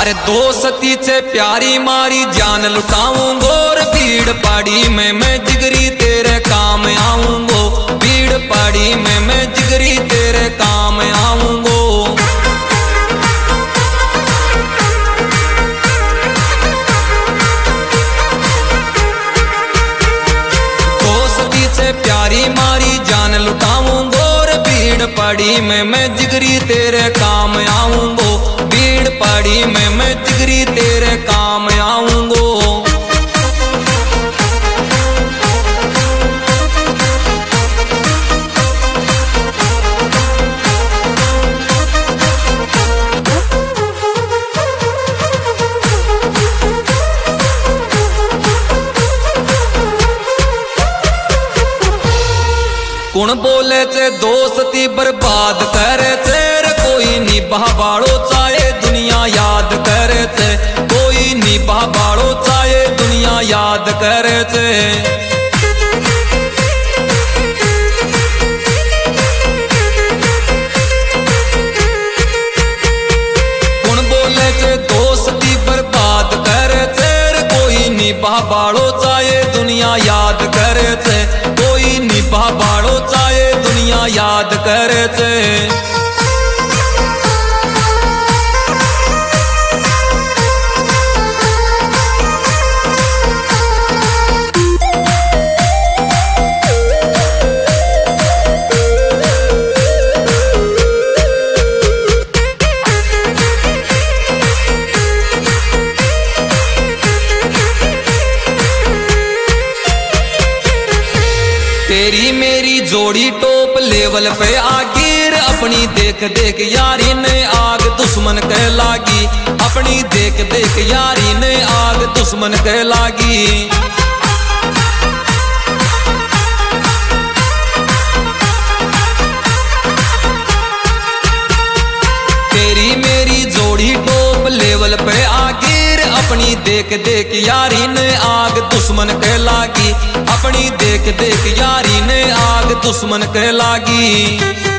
अरे दोस्ती से प्यारी मारी जान लुटाऊं गोर भीड़ पाड़ी में मैं जिगरी तेरे काम आऊंगो। भीड़ पाड़ी में मैं जिगरी तेरे काम आऊंगो। दोस्ती से प्यारी मारी जान लुटाऊं गोर भीड़ पाड़ी में मैं जिगरी तेरे काम आऊंगो। भीड़ पाड़ी में मैं जिगरी तेरे काम आऊंगो। कुण बोले चे दोस्ती बर्बाद करे तेरे कोई निभा बाड़ो चाहे दुनिया याद करे चे। कोई निभा बाड़ो चाहे दुनिया याद करे चे। कुण बोले चे दोस्ती बर्बाद करे तेरे कोई निभा बाड़ो चाहे दुनिया याद करे चे। कोई निभा बाड़ो चाहे दुनिया याद करे चे। तेरी मेरी जोड़ी टॉप लेवल पे आगिर अपनी देख देख यारी ने आग दुश्मन कह लागी। अपनी देख देख यारी ने आग दुश्मन कह लागी। तेरी मेरी जोड़ी टॉप लेवल पे आगिर अपनी देख देख यारी ने आग दुश्मन कह लागी। अपनी देख देख यारी ने आग दुश्मन कह लागी।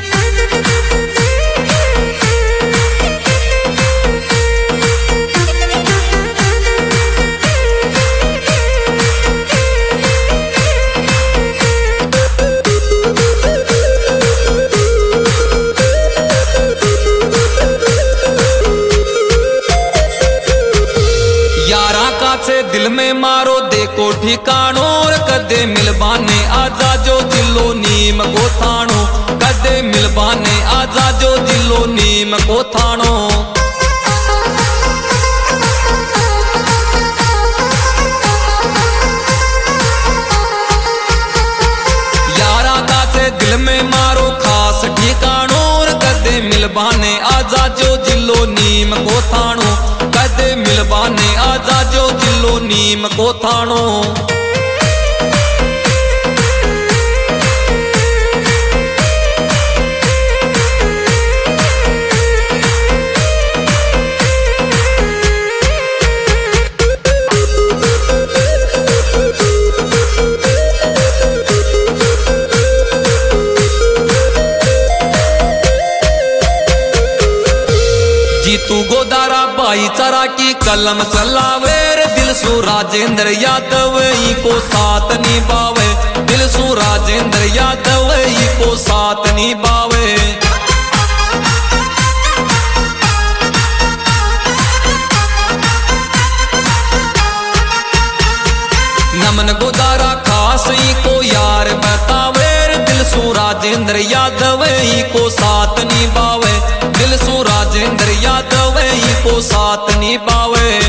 दिल में मारो देखो ठिकानो कदे मिलबाने आजा जो दिलो नीम को थानो। कदे मिलबाने आजा जो दिलो नीम को थानो। यारा का से दिल में मारो खास ठिकानो कदे मिलबाने आजा जो दिलो नीम को थानो। कदे मिलबाने आजा जो दिलो नीम को थानो। जीतू गोदारा भाईचारा की कलम चलावे रे दिल सु राजेंद्र यादव ही को साथ निभावे। दिल सु राजेंद्र यादव ही को साथ निभावे। नमन गोदारा खास ही को यार बतावे रे दिल सु राजेंद्र यादव ही को साथ निभावे। दिल सु राजेंद्र यादव ही को साथ निभावे।